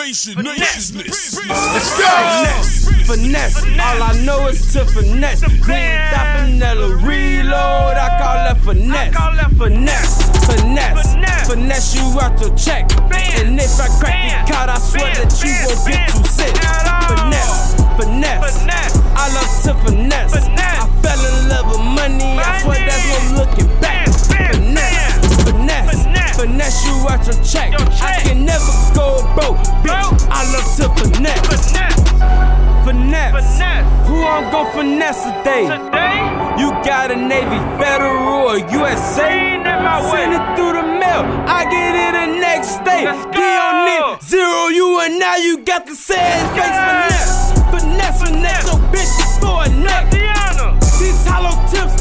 nation, business. Let's go! Finesse, all I know is to finesse. Green dot vanilla reload, I call that finesse. Finesse you out your check. And if I crack your card, I swear that you won't get too sick. Finesse, I love to finesse. I fell in love with money, I swear there's no looking back. Finesse you out your check. I can never go broke, bitch. I love to finesse. Who I'm gon' finesse today? You got a Navy, Federal, or USA? Send it through the mail, I get it the next day. D on it, zero you, and now you got the sad face. Finesse your bitch for a neck. These hollow tips,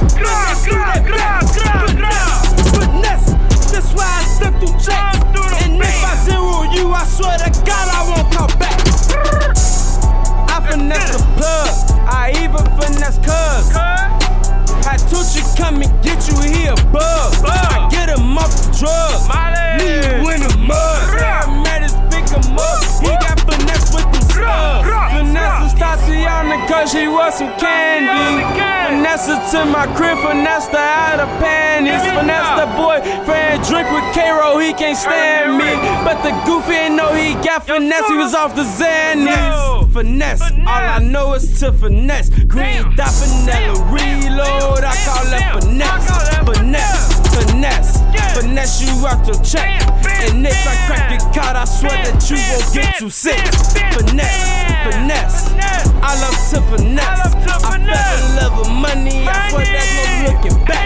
finesse. That's why I stuck through checks. And if I zero you, I swear to God I won't come back. I finesse the plug, I even finesse cuz. I Tucci come and get you here, bug. I get him off the drug, leave you in the mud. I mad as pick him up, he got finesse with them slugs. Finesse Tatiana cause she was some candy. Finesse her to my crib, finesse her out of panties. Finesse the boyfriend, drink with K-Roll, he can't stand me. But the goofy ain't know he got finesse, he was off the Xannies. Finesse, all I know is to finesse. Green dot vanilla reload, I call that finesse you out your check. And if I crack your card, I swear that you won't get too sick. Finesse, I love to finesse. I fell in love with money, I swear there's no looking back.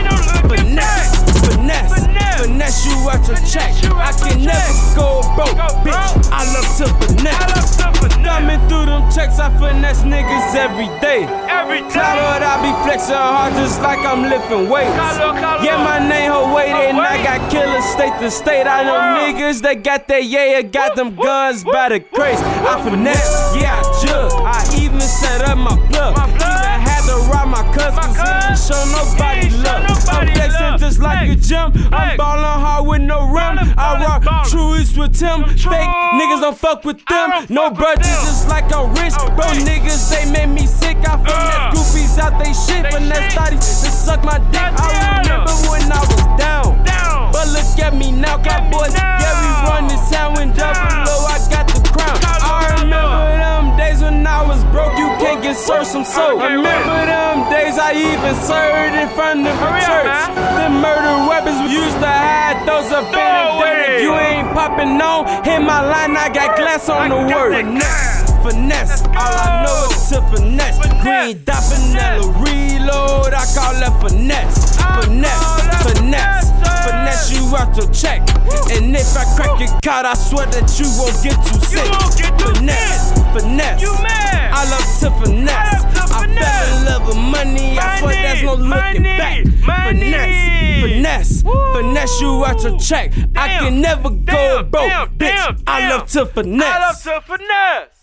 Finesse you out your check. I can never go broke, bitch. I love to finesse. Coming through them checks, I finesse niggas every day. Cloud, I be flexing hard just like I'm lifting weights. Yeah, my name Hawaii, and I got killers state to state. I know niggas that got that got them guns by the crates. I finesse, yeah, I jug. I even set up my plug. Even had to rob my cuz he didn't show nobody love. I'm flexing just like a gym. I'm ballin' hard with no rim. I rock truest with Tim. Fake niggas don't fuck with them. No brothers just like I'm rich. Bro niggas, they made me sick. I finesse goofies out they shit. Finesse thotties to suck my dick. I remember when I was down. But look at me now, Cowboys. Yeah, we run this town when double low. I got the crown. I remember them days when I was broke. You can't get served some soap. Remember them days I even served in front of a church. The murder weapons we used to hide, those up in the dirt. If you ain't popping on, hit my line, I got glass on the word. Finesse, all I know is to finesse. Green dot vanilla reload, I call that finesse. Finesse you out your check. And if I crack your card, I swear that you won't get too sick. Finesse, I love to finesse. I fell in love with money, I swear there's no looking back. Finesse you out your check. I can never go broke, bitch. I love to finesse.